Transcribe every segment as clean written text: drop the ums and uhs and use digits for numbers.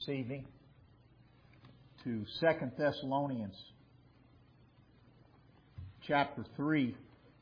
This evening to 2 Thessalonians chapter 3.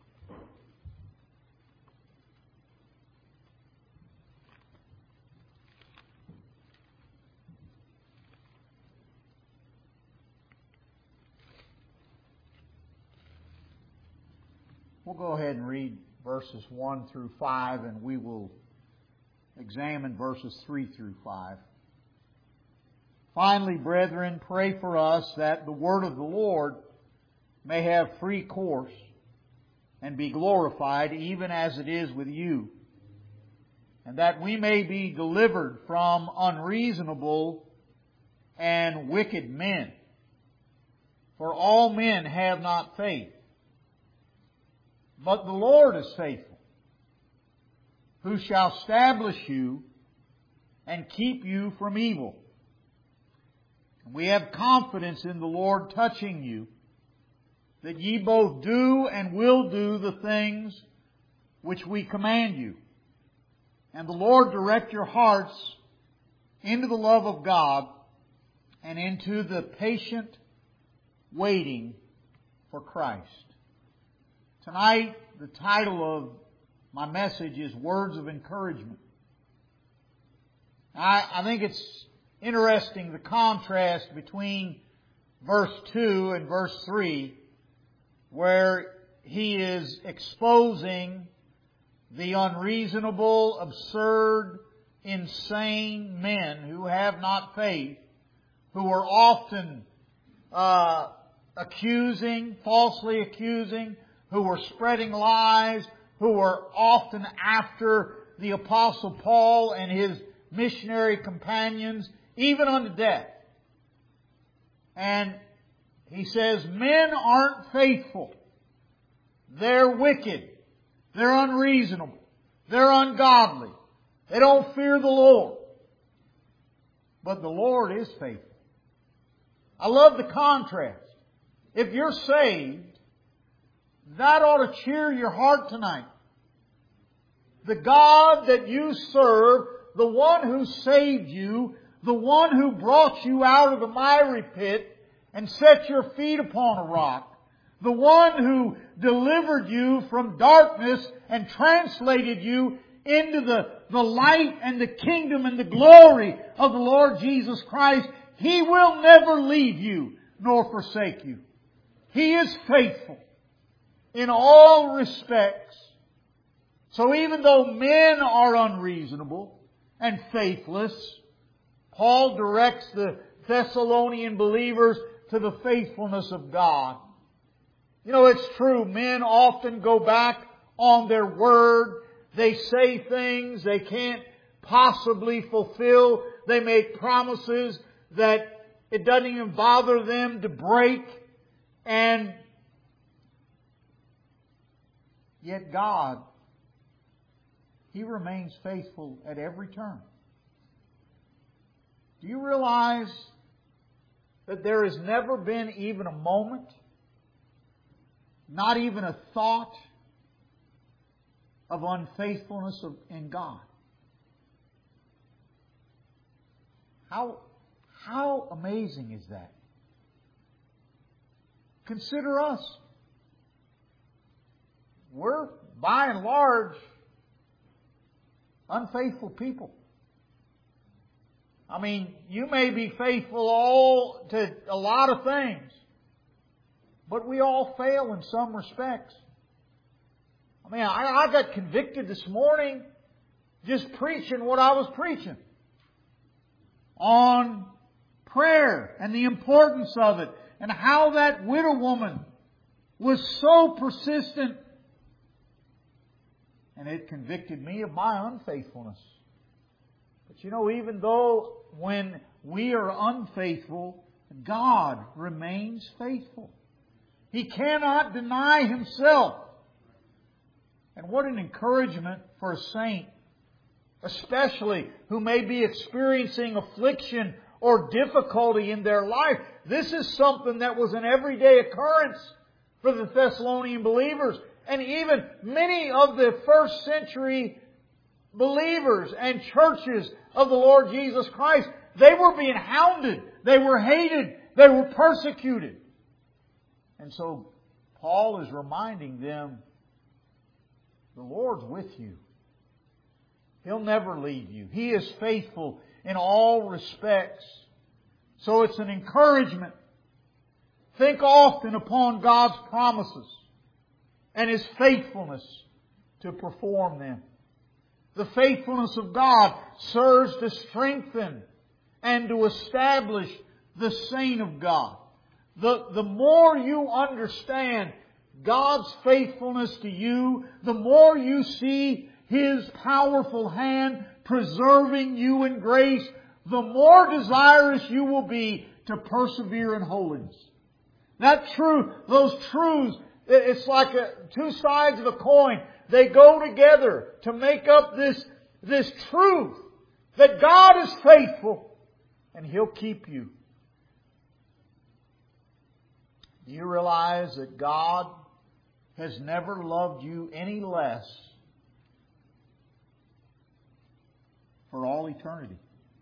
We'll go ahead and read verses 1 through 5, and we will examine verses 3 through 5. Finally, brethren, pray for us that the word of the Lord may have free course and be glorified, even as it is with you, and that we may be delivered from unreasonable and wicked men. For all men have not faith. But the Lord is faithful, who shall establish you and keep you from evil. We have confidence in the Lord touching you, that ye both do and will do the things which we command you. And the Lord direct your hearts into the love of God and into the patient waiting for Christ. Tonight, the title of my message is Words of Encouragement. I think it's interesting the contrast between verse 2 and verse 3, where he is exposing the unreasonable, absurd, insane men who have not faith, who are often falsely accusing, who are spreading lies, who are often after the Apostle Paul and his missionary companions, even unto death. And he says, men aren't faithful. They're wicked. They're unreasonable. They're ungodly. They don't fear the Lord. But the Lord is faithful. I love the contrast. If you're saved, that ought to cheer your heart tonight. The God that you serve, the one who saved you, the one who brought you out of the miry pit and set your feet upon a rock, the one who delivered you from darkness and translated you into the light and the kingdom and the glory of the Lord Jesus Christ, He will never leave you nor forsake you. He is faithful in all respects. So even though men are unreasonable and faithless, Paul directs the Thessalonian believers to the faithfulness of God. You know, it's true. Men often go back on their word. They say things they can't possibly fulfill. They make promises that it doesn't even bother them to break. And yet God, He remains faithful at every turn. Do you realize that there has never been even a moment, not even a thought of unfaithfulness in God? How amazing is that? Consider us. We're, by and large, unfaithful people. I mean, you may be faithful to a lot of things, but we all fail in some respects. I mean, I got convicted this morning just preaching what I was preaching on prayer and the importance of it, and how that widow woman was so persistent. And it convicted me of my unfaithfulness. But you know, even though when we are unfaithful, God remains faithful. He cannot deny Himself. And what an encouragement for a saint, especially who may be experiencing affliction or difficulty in their life. This is something that was an everyday occurrence for the Thessalonian believers. And even many of the first century believers and churches of the Lord Jesus Christ, They were being hounded. They were hated. They were persecuted. And so Paul is reminding them, the Lord's with you. He'll never leave you. He is faithful in all respects. So it's an encouragement. Think often upon God's promises and His faithfulness to perform them. The faithfulness of God serves to strengthen and to establish the saint of God. The more you understand God's faithfulness to you, the more you see His powerful hand preserving you in grace, the more desirous you will be to persevere in holiness. Those truths, it's like two sides of a coin. They go together to make up this truth that God is faithful and He'll keep you. Do you realize that God has never loved you any less for all eternity?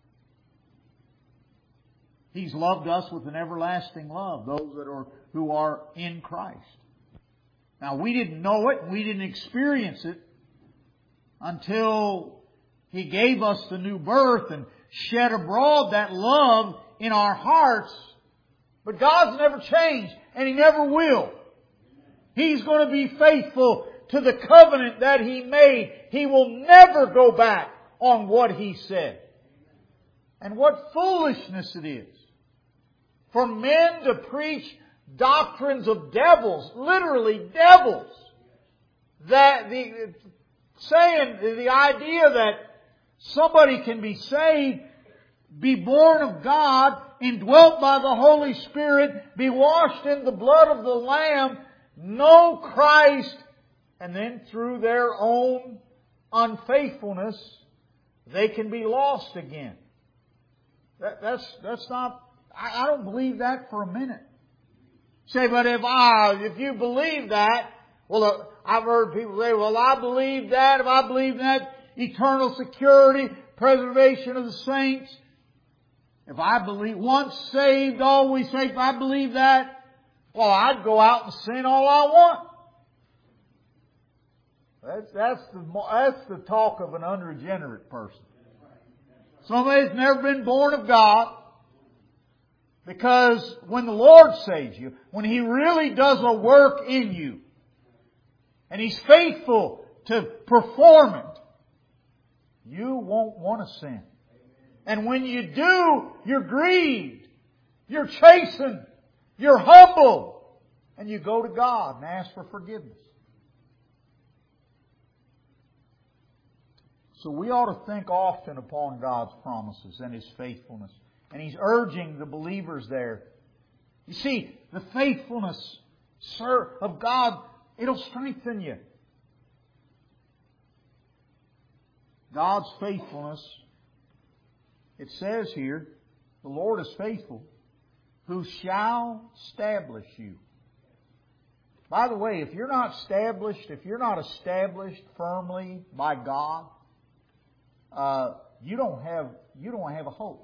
He's loved us with an everlasting love, those who are in Christ. Now, we didn't know it, we didn't experience it until He gave us the new birth and shed abroad that love in our hearts. But God's never changed, and He never will. He's going to be faithful to the covenant that He made. He will never go back on what He said. And what foolishness it is for men to preach doctrines of devils, literally devils, that the idea that somebody can be saved, be born of God, indwelt by the Holy Spirit, be washed in the blood of the Lamb, know Christ, and then through their own unfaithfulness, they can be lost again. That's not, I don't believe that for a minute. Say, but if you believe that, well, I've heard people say, well, I believe that, if I believe that, eternal security, preservation of the saints. If I believe once saved, always saved, if I believe that, well, I'd go out and sin all I want. That's the talk of an unregenerate person. Somebody that's never been born of God. Because when the Lord saves you, when He really does a work in you, and He's faithful to perform it, you won't want to sin. And when you do, you're grieved, you're chastened, you're humbled, and you go to God and ask for forgiveness. So we ought to think often upon God's promises and His faithfulness. And He's urging the believers there. You see, the faithfulness, of God, it'll strengthen you. God's faithfulness, it says here, the Lord is faithful, who shall establish you. By the way, if you're not established firmly by God, you don't have a hope.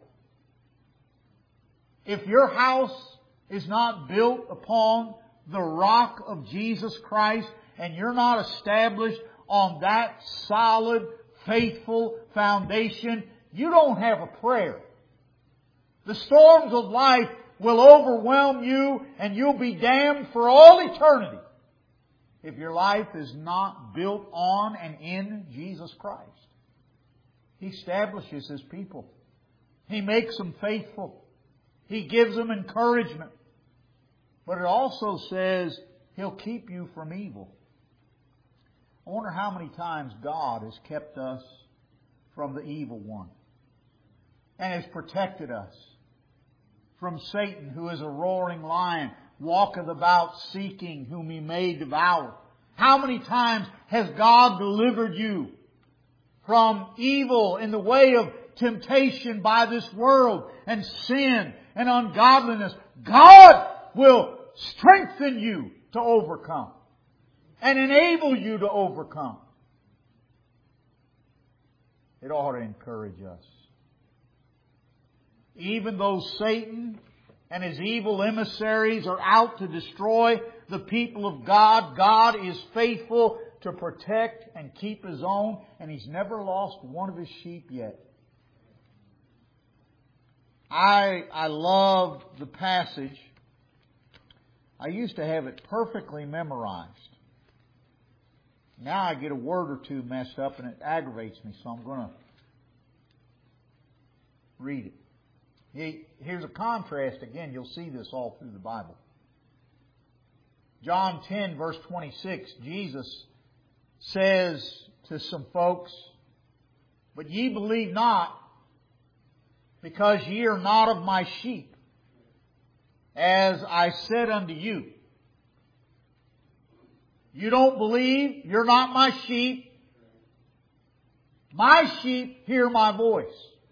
If your house is not built upon the rock of Jesus Christ, and you're not established on that solid, faithful foundation, you don't have a prayer. The storms of life will overwhelm you, and you'll be damned for all eternity if your life is not built on and in Jesus Christ. He establishes His people. He makes them faithful. He gives them encouragement. But it also says He'll keep you from evil. I wonder how many times God has kept us from the evil one and has protected us from Satan, who is a roaring lion, walketh about seeking whom He may devour. How many times has God delivered you from evil in the way of temptation by this world and sin and ungodliness? God will strengthen you to overcome and enable you to overcome. It ought to encourage us. even though Satan and his evil emissaries are out to destroy the people of God, God is faithful to protect and keep His own, and He's never lost one of His sheep yet. I love the passage. I used to have it perfectly memorized. Now I get a word or two messed up and it aggravates me, so I'm going to read it. Here's a contrast again. You'll see this all through the Bible. John 10 verse 26, Jesus says to some folks, "But ye believe not, because ye are not of my sheep, as I said unto you." You don't believe, you're not my sheep. My sheep hear my voice.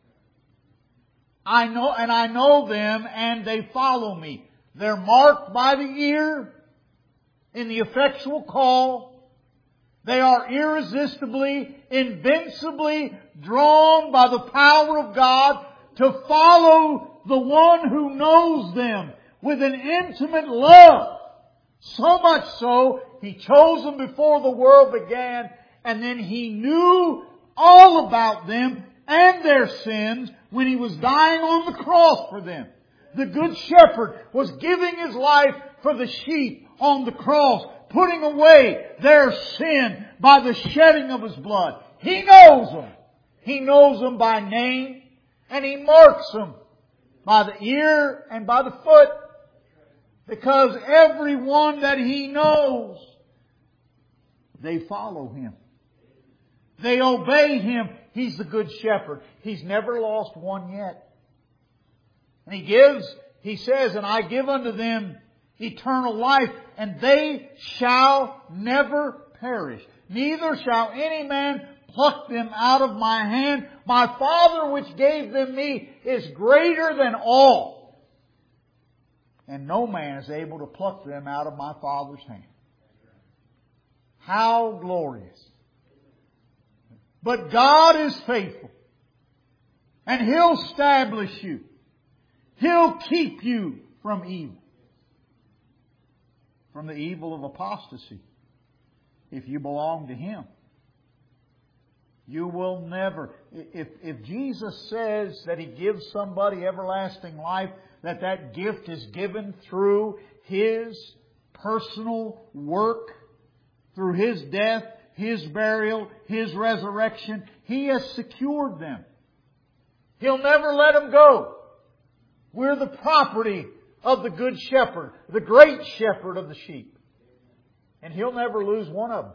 I know them, and they follow me. They're marked by the ear in the effectual call. They are irresistibly, invincibly drawn by the power of God to follow the one who knows them with an intimate love. So much so, He chose them before the world began, and then He knew all about them and their sins when He was dying on the cross for them. The Good Shepherd was giving His life for the sheep on the cross, putting away their sin by the shedding of His blood. He knows them. He knows them by name, and He marks them by the ear and by the foot, because everyone that He knows, they follow Him. They obey Him. He's the Good Shepherd. He's never lost one yet. And He says, "And I give unto them eternal life, and they shall never perish. Neither shall any man pluck them out of my hand. My Father which gave them me is greater than all, and no man is able to pluck them out of my Father's hand." How glorious. But God is faithful, and He'll establish you. He'll keep you from evil. From the evil of apostasy. If you belong to Him. You will never. If Jesus says that He gives somebody everlasting life, that gift is given through His personal work, through His death, His burial, His resurrection, He has secured them. He'll never let them go. We're the property of the Good Shepherd, the great shepherd of the sheep. And He'll never lose one of them.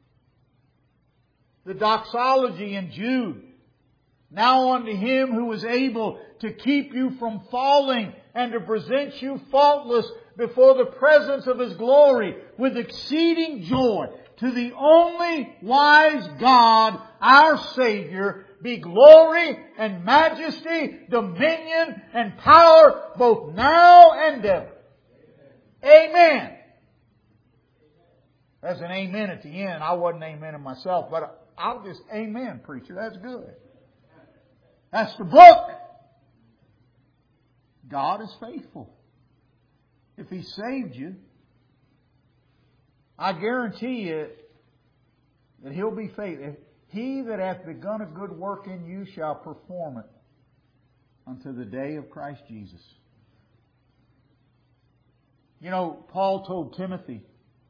The doxology in Jude. "Now unto Him who is able to keep you from falling and to present you faultless before the presence of His glory with exceeding joy. To the only wise God, our Savior, be glory and majesty, dominion and power, both now and ever." Amen. There's an amen at the end. I wasn't amening myself, but I'll just amen, preacher. That's good. That's the book. God is faithful. If He saved you, I guarantee you that He'll be faithful. "He that hath begun a good work in you shall perform it unto the day of Christ Jesus." You know, Paul told Timothy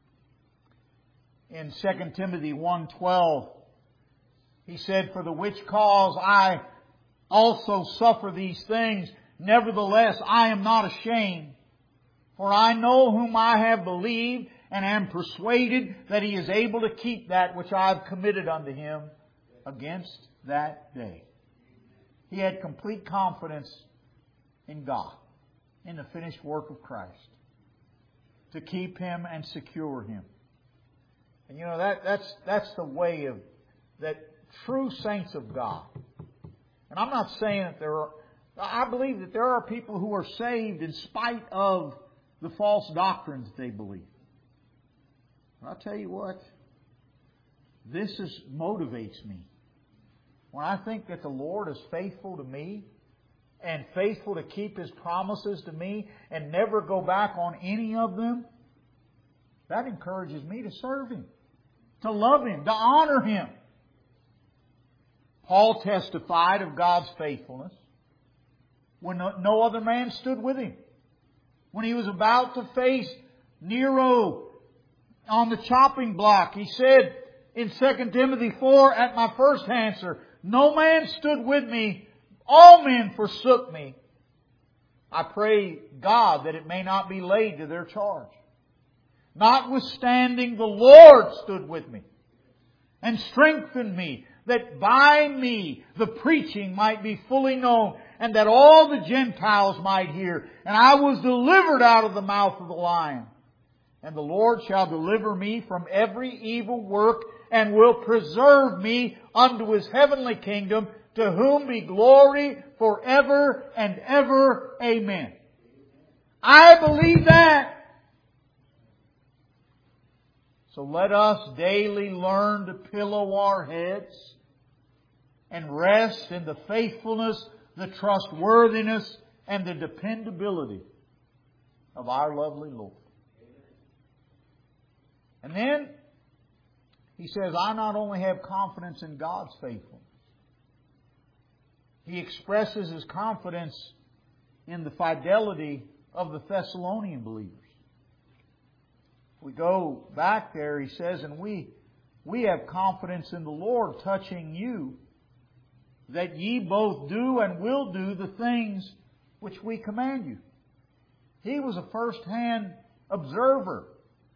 in 2 Timothy 1:12, he said, "For the which cause I also suffer these things, nevertheless I am not ashamed. For I know whom I have believed, and am persuaded that He is able to keep that which I have committed unto Him against that day." He had complete confidence in God, in the finished work of Christ, to keep him and secure him. And you know, that's the way of that true saints of God. And I'm not saying that I believe that there are people who are saved in spite of the false doctrines they believe. But I'll tell you what, this motivates me. When I think that the Lord is faithful to me and faithful to keep His promises to me and never go back on any of them, that encourages me to serve Him, to love Him, to honor Him. Paul testified of God's faithfulness when no other man stood with him. When he was about to face Nero on the chopping block, he said in 2 Timothy 4, at my first answer, no man stood with me, all men forsook me. I pray God that it may not be laid to their charge. Notwithstanding, the Lord stood with me and strengthened me, that by me the preaching might be fully known, and that all the Gentiles might hear. And I was delivered out of the mouth of the lion. And the Lord shall deliver me from every evil work, and will preserve me unto His heavenly kingdom, to whom be glory forever and ever. Amen. I believe that. So let us daily learn to pillow our heads and rest in the faithfulness, the trustworthiness, and the dependability of our lovely Lord. And then he says, I not only have confidence in God's faithfulness, he expresses his confidence in the fidelity of the Thessalonian believers. We go back there, he says, and we have confidence in the Lord touching you, that ye both do and will do the things which we command you. He was a first-hand observer.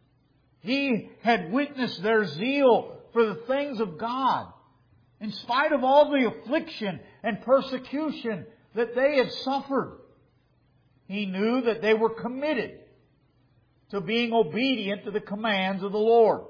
He had witnessed their zeal for the things of God, in spite of all the affliction and persecution that they had suffered. He knew that they were committed to being obedient to the commands of the Lord.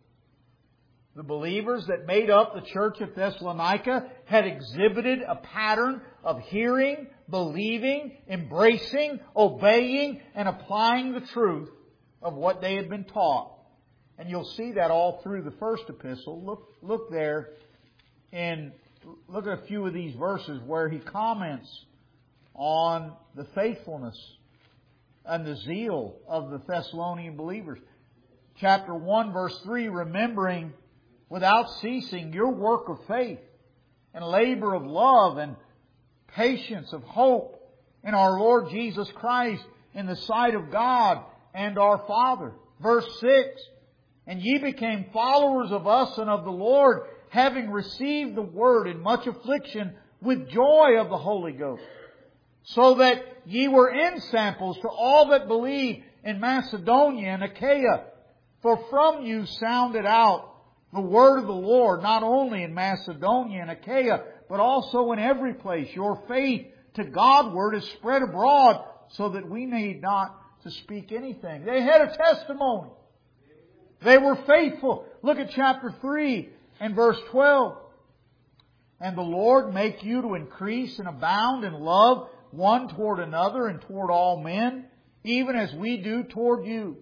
The believers that made up the church of Thessalonica had exhibited a pattern of hearing, believing, embracing, obeying, and applying the truth of what they had been taught. And you'll see that all through the first epistle. Look there and look at a few of these verses where he comments on the faithfulness and the zeal of the Thessalonian believers. Chapter 1, verse 3, remembering without ceasing your work of faith and labor of love and patience of hope in our Lord Jesus Christ in the sight of God and our Father. Verse 6, and ye became followers of us and of the Lord, having received the word in much affliction with joy of the Holy Ghost, so that ye were ensamples to all that believe in Macedonia and Achaia. For from you sounded out the word of the Lord, not only in Macedonia and Achaia, but also in every place. Your faith to Godward is spread abroad, so that we need not to speak anything. They had a testimony. They were faithful. Look at chapter 3 and verse 12. And the Lord make you to increase and abound in love one toward another and toward all men, even as we do toward you,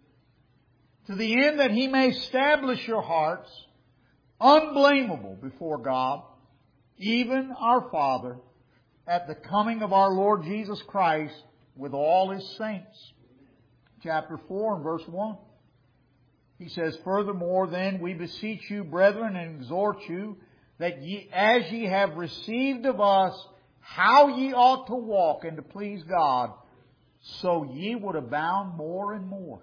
to the end that He may establish your hearts unblameable before God, even our Father, at the coming of our Lord Jesus Christ with all His saints. Chapter 4 and verse 1. He says, furthermore then we beseech you, brethren, and exhort you, that ye, as ye have received of us how ye ought to walk and to please God, so ye would abound more and more.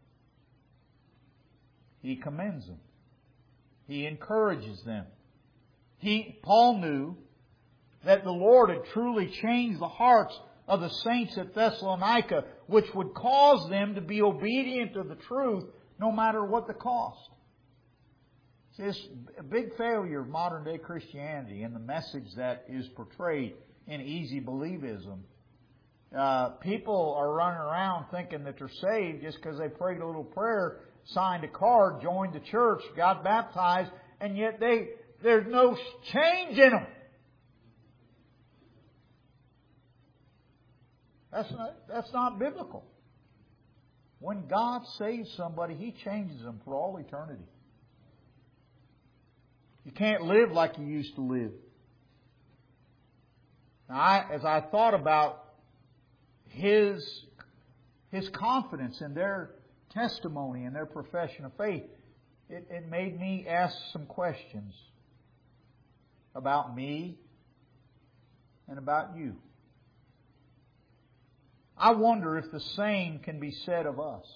He commends them. He encourages them. Paul knew that the Lord had truly changed the hearts of the saints at Thessalonica, which would cause them to be obedient to the truth no matter what the cost. See, it's a big failure of modern day Christianity and the message that is portrayed in easy believism. People are running around thinking that they're saved just because they prayed a little prayer, signed a card, joined the church, got baptized, and yet there's no change in them. That's not biblical. When God saves somebody, He changes them for all eternity. You can't live like you used to live. Now, as I thought about his confidence in their testimony and their profession of faith, it made me ask some questions about me and about you. I wonder if the same can be said of us.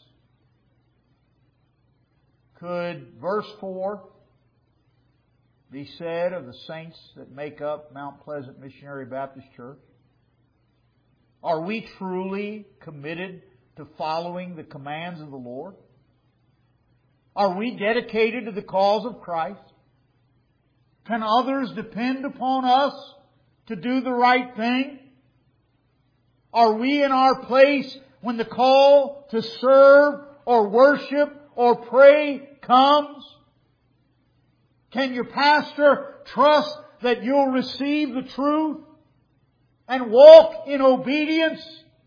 Could verse 4 be said of the saints that make up Mount Pleasant Missionary Baptist Church? Are we truly committed to following the commands of the Lord? Are we dedicated to the cause of Christ? Can others depend upon us to do the right thing? Are we in our place when the call to serve or worship or pray comes? Can your pastor trust that you'll receive the truth and walk in obedience?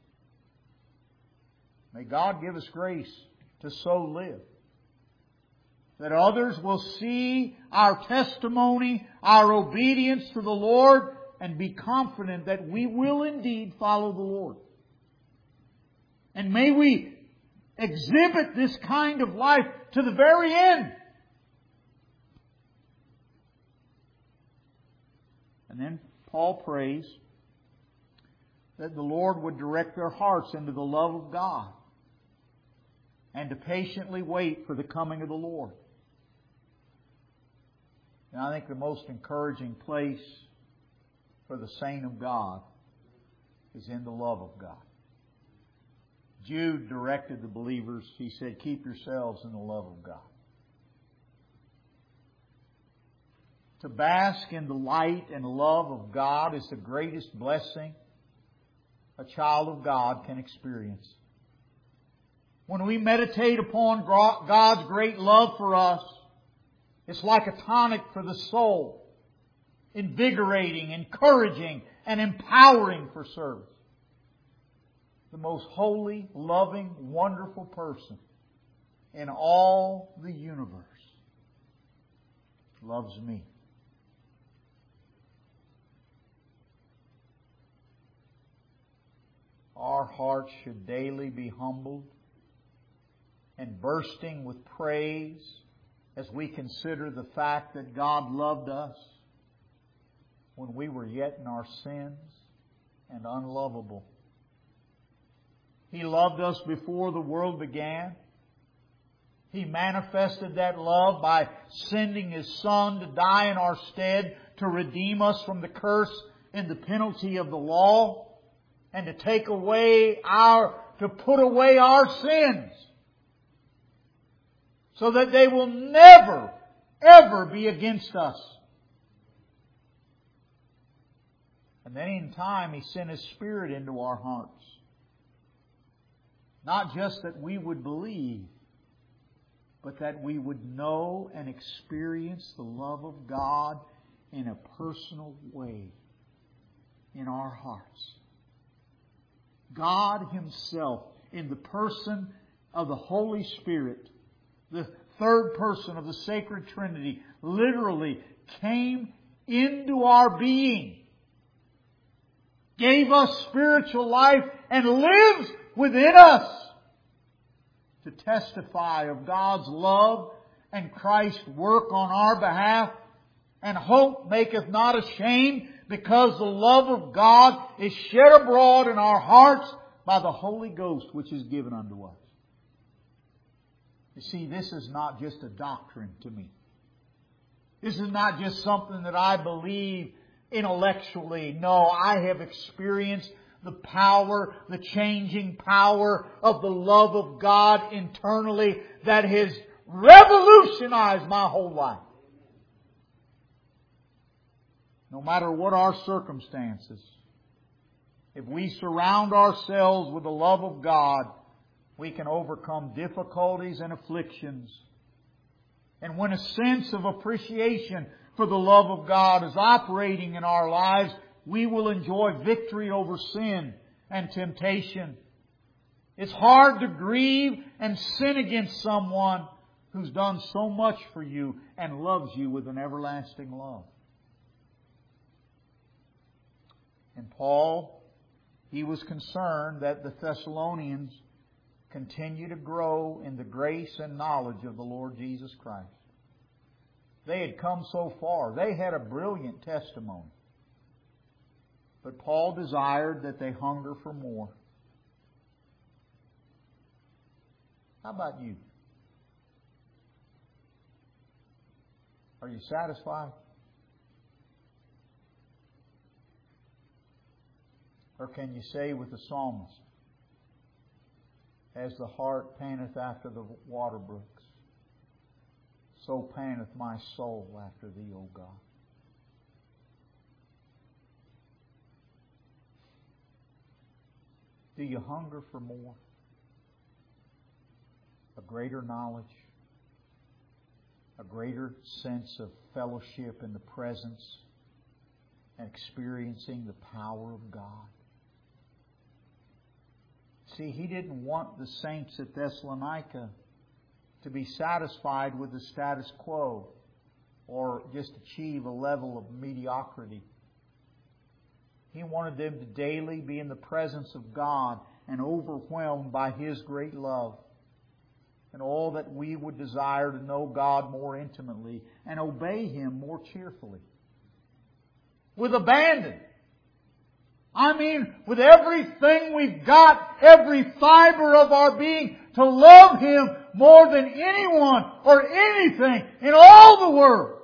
May God give us grace to so live, that others will see our testimony, our obedience to the Lord, and be confident that we will indeed follow the Lord. And may we exhibit this kind of life to the very end. And then Paul prays that the Lord would direct their hearts into the love of God and to patiently wait for the coming of the Lord. And I think the most encouraging place for the saint of God is in the love of God. Jude directed the believers, he said, keep yourselves in the love of God. To bask in the light and love of God is the greatest blessing a child of God can experience. When we meditate upon God's great love for us, it's like a tonic for the soul, invigorating, encouraging, and empowering for service. The most holy, loving, wonderful person in all the universe loves me. Our hearts should daily be humbled and bursting with praise as we consider the fact that God loved us when we were yet in our sins and unlovable. He loved us before the world began. He manifested that love by sending His Son to die in our stead to redeem us from the curse and the penalty of the law and to put away our sins so that they will never, ever be against us. And then in time He sent His Spirit into our hearts. Not just that we would believe, but that we would know and experience the love of God in a personal way in our hearts. God Himself, in the person of the Holy Spirit, the third person of the Sacred Trinity, literally came into our being, gave us spiritual life, and lives within us to testify of God's love and Christ's work on our behalf. And hope maketh not ashamed, because the love of God is shed abroad in our hearts by the Holy Ghost which is given unto us. You see, this is not just a doctrine to me. This is not just something that I believe intellectually. No, I have experienced the power, the changing power of the love of God internally that has revolutionized my whole life. No matter what our circumstances, if we surround ourselves with the love of God, we can overcome difficulties and afflictions. And when a sense of appreciation for the love of God is operating in our lives, we will enjoy victory over sin and temptation. It's hard to grieve and sin against someone who's done so much for you and loves you with an everlasting love. And Paul, he was concerned that the Thessalonians continue to grow in the grace and knowledge of the Lord Jesus Christ. They had come so far. They had a brilliant testimony. But Paul desired that they hunger for more. How about you? Are you satisfied? Or can you say with the psalmist, as the hart panteth after the water brooks, so panteth my soul after Thee, O God. Do you hunger for more? A greater knowledge? A greater sense of fellowship in the presence and experiencing the power of God? See, he didn't want the saints at Thessalonica to be satisfied with the status quo or just achieve a level of mediocrity. He wanted them to daily be in the presence of God and overwhelmed by His great love. And all that we would desire to know God more intimately and obey Him more cheerfully. With abandon. I mean, with everything we've got, every fiber of our being, to love Him more than anyone or anything in all the world.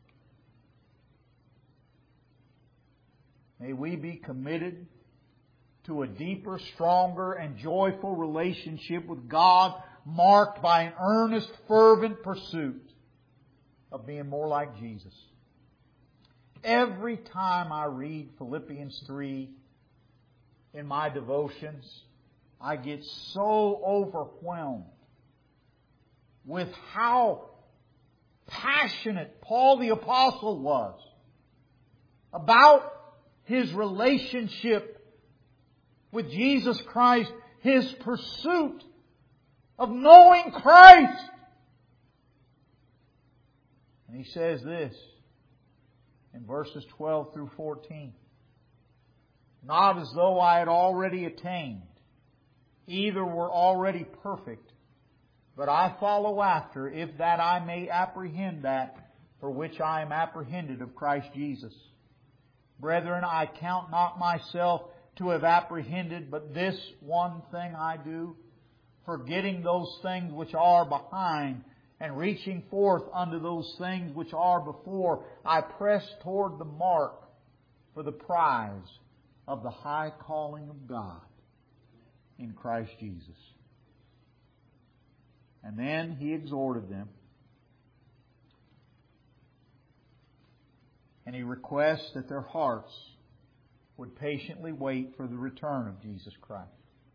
May we be committed to a deeper, stronger, and joyful relationship with God, marked by an earnest, fervent pursuit of being more like Jesus. Every time I read Philippians 3 in my devotions, I get so overwhelmed with how passionate Paul the Apostle was about his relationship with Jesus Christ, his pursuit of knowing Christ. And he says this in verses 12 through 14. Not as though I had already attained, either were already perfect, but I follow after, if that I may apprehend that for which I am apprehended of Christ Jesus. Brethren, I count not myself to have apprehended, but this one thing I do, forgetting those things which are behind, and reaching forth unto those things which are before, I press toward the mark for the prize of the high calling of God in Christ Jesus. And then he exhorted them, and he requests that their hearts would patiently wait for the return of Jesus Christ.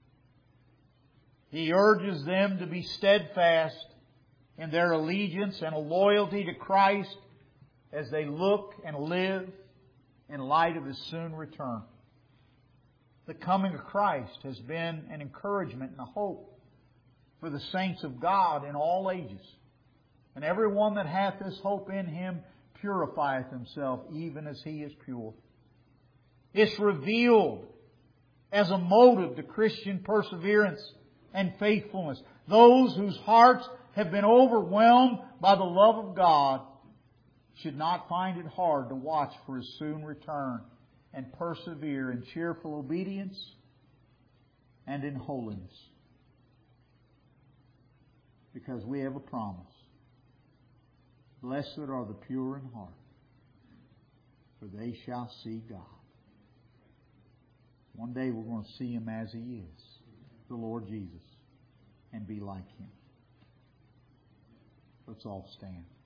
He urges them to be steadfast in their allegiance and loyalty to Christ as they look and live in light of His soon return. The coming of Christ has been an encouragement and a hope for the saints of God in all ages. And everyone that hath this hope in Him purifieth himself, even as He is pure. It's revealed as a motive to Christian perseverance and faithfulness. Those whose hearts have been overwhelmed by the love of God should not find it hard to watch for His soon return and persevere in cheerful obedience and in holiness. Because we have a promise. Blessed are the pure in heart, for they shall see God. One day we're going to see Him as He is, the Lord Jesus, and be like Him. Let's all stand.